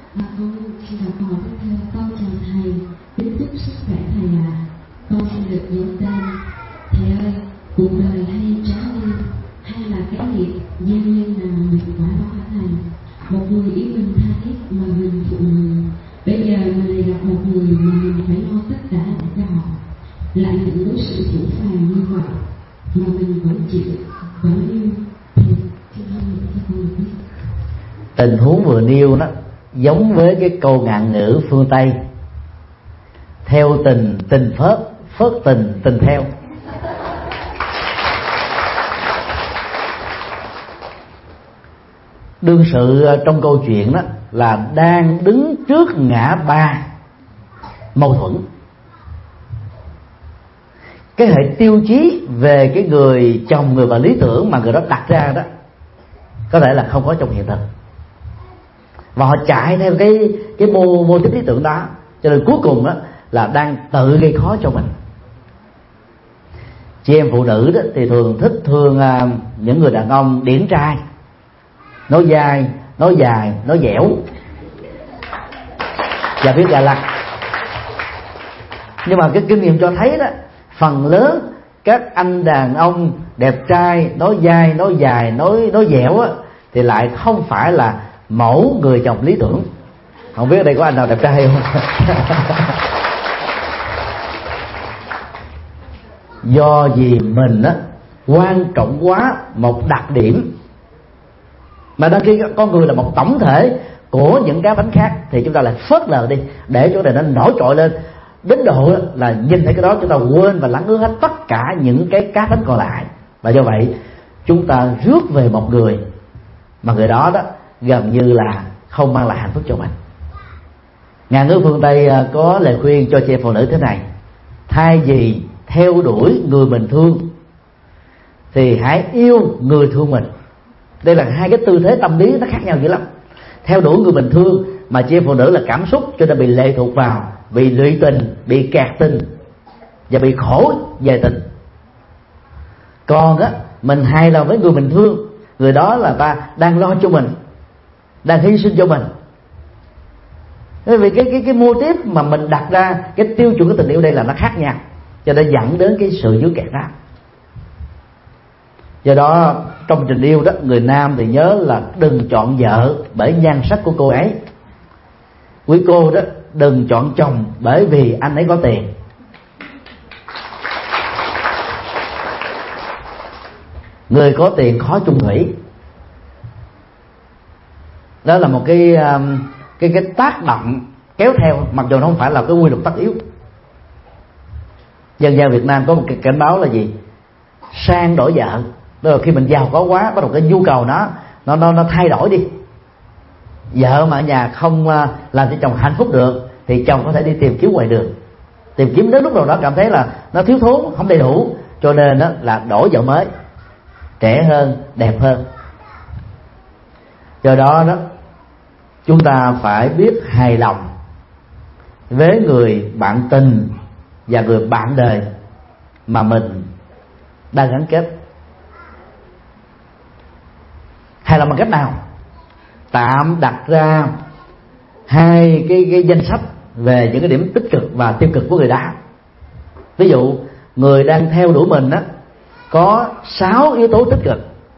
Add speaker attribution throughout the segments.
Speaker 1: Con xin đọc hỏi tiếp theo. Con chào thầy, kính chúc sức khỏe thầy ạ. Con xin được giấu tên. Thầy ơi, cuộc đời hay trái nghiêng, hay là cái nghiệp gieo nhân nào mình quả báo hả thầy? Một người yêu mình tha thiết mà mình phụ người. Bây giờ mình lại gặp một người mà mình phải lo tất cả cho họ, lại nhận đối xử phủ phàng như vậy mà mình vẫn chịu, vẫn yêu. Thì xin hãy cho con được biết.
Speaker 2: Tình huống vừa nêu đó giống với cái câu ngạn ngữ phương Tây: theo tình tình phớt, phớt tình tình theo. Đương sự trong câu chuyện đó là đang đứng trước ngã ba mâu thuẫn. Cái hệ tiêu chí về cái người chồng, người vợ lý tưởng mà người đó đặt ra đó có thể là không có trong hiện thực, và họ chạy theo cái mô típ lý tưởng đó, cho nên cuối cùng đó là đang tự gây khó cho mình. Chị em phụ nữ đó thì thường thích thương những người đàn ông điển trai, nói dai, nói dài, nói dẻo và biết gà lăng. Nhưng mà cái kinh nghiệm cho thấy đó, phần lớn các anh đàn ông đẹp trai, nói dai, nói dài, nói dẻo á, thì lại không phải là mẫu người chồng lý tưởng. Không biết ở đây có anh nào đẹp trai không? Do vì mình á quan trọng quá một đặc điểm, mà đôi khi con người là một tổng thể của những cá bánh khác, thì chúng ta lại phớt lờ đi để chỗ này nó nổi trội lên đến độ là nhìn thấy cái đó chúng ta quên và lắng ướt hết tất cả những cái cá bánh còn lại. Và do vậy chúng ta rước về một người mà người đó đó gần như là không mang lại hạnh phúc cho mình. Ngạn ngữ phương Tây có lời khuyên cho chị em phụ nữ thế này: thay vì theo đuổi người mình thương thì hãy yêu người thương mình. Đây là hai cái tư thế tâm lý nó khác nhau dữ lắm. Theo đuổi người mình thương mà chị em phụ nữ là cảm xúc, cho nên bị lệ thuộc vào, bị lụy tình, bị kẹt tình và bị khổ về tình. Còn á, mình hài lòng với người mình thương, người đó là ta đang lo cho mình, đang hy sinh cho mình. Bởi vì cái mô típ mà mình đặt ra, cái tiêu chuẩn của tình yêu đây là nó khác nhau, cho nên dẫn đến cái sự dướng kẹt đó. Do đó trong tình yêu đó, người nam thì nhớ là đừng chọn vợ bởi nhan sắc của cô ấy. Quý cô đó, đừng chọn chồng bởi vì anh ấy có tiền. Người có tiền khó chung thủy. Đó là một cái tác động kéo theo, mặc dù nó không phải là cái quy luật tất yếu. Dân gian Việt Nam có một cái cảnh báo là gì? Sang đổi vợ. Đó là khi mình giàu có quá, bắt đầu cái nhu cầu nó thay đổi đi. Vợ mà ở nhà không làm cho chồng hạnh phúc được thì chồng có thể đi tìm kiếm ngoài đường, tìm kiếm đến lúc nào đó cảm thấy là nó thiếu thốn, không đầy đủ, cho nên đó là đổi vợ mới, trẻ hơn, đẹp hơn. Do đó chúng ta phải biết hài lòng với người bạn tình và người bạn đời mà mình đang gắn kết. Hài lòng bằng cách nào? Tạm đặt ra hai cái danh sách về những cái điểm tích cực và tiêu cực của người đó. Ví dụ người đang theo đuổi mình có 6 yếu tố tích cực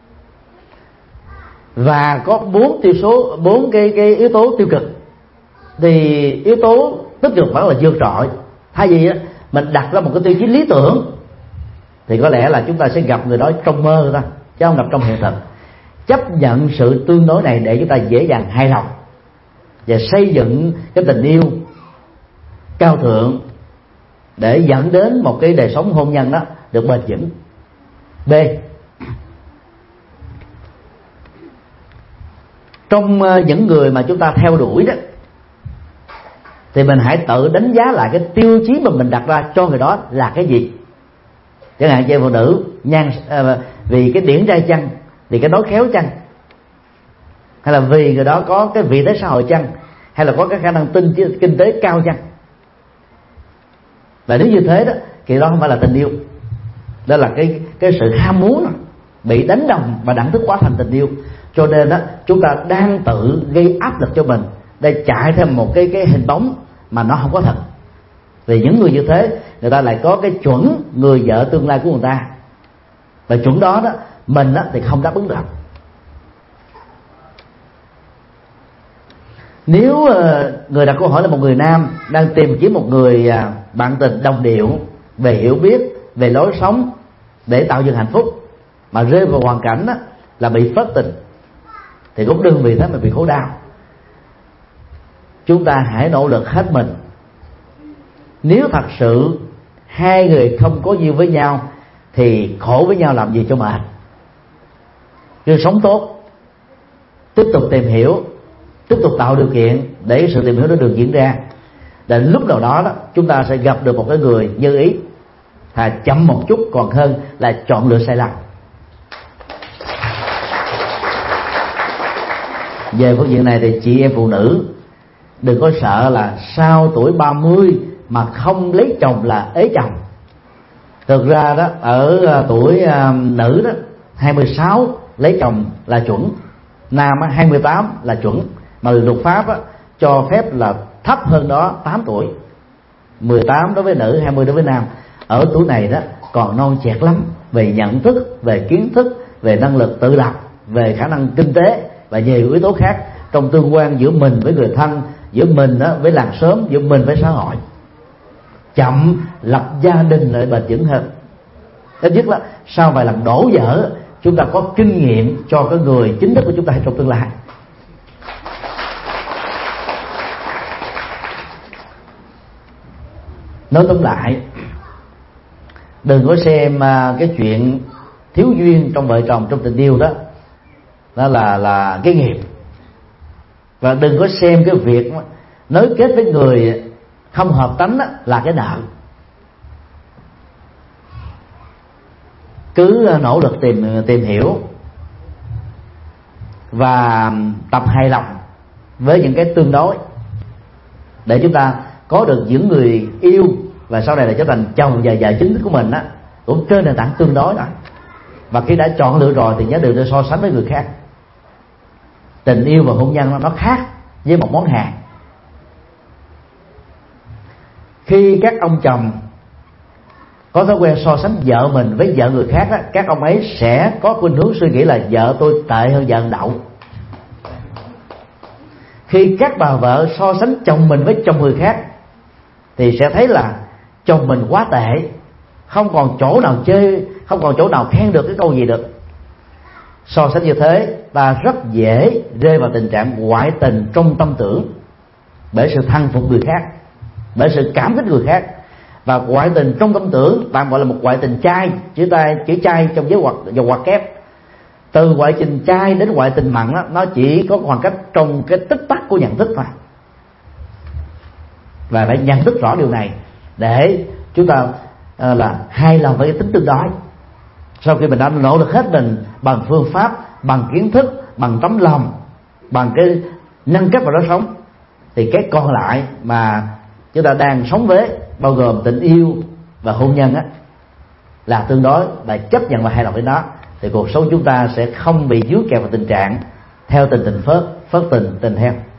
Speaker 2: và có 4 cái yếu tố tiêu cực, thì yếu tố tích cực vẫn là vượt trội. Thay vì mình đặt ra một cái tiêu chí lý tưởng thì có lẽ là chúng ta sẽ gặp người đó trong mơ thôi, chứ không gặp trong hiện thực. Chấp nhận sự tương đối này để chúng ta dễ dàng hài lòng và xây dựng cái tình yêu cao thượng để dẫn đến một cái đời sống hôn nhân đó được bền vững. B, trong những người mà chúng ta theo đuổi đó thì mình hãy tự đánh giá lại cái tiêu chí mà mình đặt ra cho người đó là cái gì. Chẳng hạn chị em phụ nữ vì cái điển trai chăng, vì cái nói khéo chăng, hay là vì người đó có cái vị thế xã hội chăng, hay là có cái khả năng kinh tế cao chăng. Và nếu như thế đó thì đó không phải là tình yêu, đó là cái sự ham muốn bị đánh đồng và đẳng thức hóa thành tình yêu. Cho nên đó chúng ta đang tự gây áp lực cho mình để chạy theo một cái hình bóng mà nó không có thật. Vì những người như thế, người ta lại có cái chuẩn người vợ tương lai của người ta, và chuẩn đó mình thì không đáp ứng được. Nếu người đặt câu hỏi là một người nam đang tìm kiếm một người bạn tình đồng điệu về hiểu biết, về lối sống để tạo dựng hạnh phúc, mà rơi vào hoàn cảnh là bị phớt tình, thì cũng đừng vì thế mà bị khổ đau. Chúng ta hãy nỗ lực hết mình. Nếu thật sự hai người không có duyên với nhau thì khổ với nhau làm gì cho mệt. Cứ sống tốt, tiếp tục tìm hiểu, tiếp tục tạo điều kiện để sự tìm hiểu đó được diễn ra. Đến lúc nào đó, chúng ta sẽ gặp được một cái người như ý. Thà chậm một chút còn hơn là chọn lựa sai lầm. Về phương diện này thì chị em phụ nữ đừng có sợ là sau tuổi 30 mà không lấy chồng là ế chồng. Thực ra đó, ở tuổi nữ đó 26 lấy chồng là chuẩn, nam 28 là chuẩn, mà luật pháp cho phép là thấp hơn đó 8 tuổi, 18 đối với nữ, 20 đối với nam. Ở tuổi này đó còn non trẻ lắm về nhận thức, về kiến thức, về năng lực tự lập, về khả năng kinh tế và nhiều yếu tố khác trong tương quan giữa mình với người thân, giữa mình với làng xóm, giữa mình với xã hội. Chậm lập gia đình lại bền vững hơn. Ít nhất là sau vài lần đổ vỡ, chúng ta có kinh nghiệm cho cái người chính thức của chúng ta trong tương lai. Nói tóm lại, đừng có xem cái chuyện thiếu duyên trong vợ chồng, trong tình yêu đó là cái nghiệp, và đừng có xem cái việc nối kết với người không hợp tánh là cái nợ. Cứ nỗ lực tìm hiểu và tập hài lòng với những cái tương đối để chúng ta có được những người yêu và sau này là trở thành chồng và vợ chính thức của mình cũng trên nền tảng tương đối đó. Và khi đã chọn lựa rồi thì nhớ đừng nên so sánh với người khác. Tình yêu và hôn nhân nó khác với một món hàng. Khi các ông chồng có thói quen so sánh vợ mình với vợ người khác các ông ấy sẽ có khuynh hướng suy nghĩ là vợ tôi tệ hơn vợ đậu. Khi các bà vợ so sánh chồng mình với chồng người khác thì sẽ thấy là chồng mình quá tệ, không còn chỗ nào chê, không còn chỗ nào khen được cái câu gì được. So sánh như thế, ta rất dễ rơi vào tình trạng ngoại tình trong tâm tưởng, bởi sự thăng phục người khác, bởi sự cảm kích người khác. Và ngoại tình trong tâm tưởng tạm gọi là một ngoại tình chai, chữ chai trong giới ngoặc kép. Từ ngoại tình chai đến ngoại tình mặn nó chỉ có khoảng cách trong cái tích tắc của nhận thức thôi. Và phải nhận thức rõ điều này để chúng ta là hài lòng với cái tính tương đối. Sau khi mình đã nỗ lực hết mình bằng phương pháp, bằng kiến thức, bằng tấm lòng, bằng cái nâng cấp vào đó sống, thì cái còn lại mà chúng ta đang sống với, bao gồm tình yêu và hôn nhân là tương đối, và chấp nhận và hài lòng với nó, thì cuộc sống chúng ta sẽ không bị dướng kẹt vào tình trạng theo tình phớt tình theo.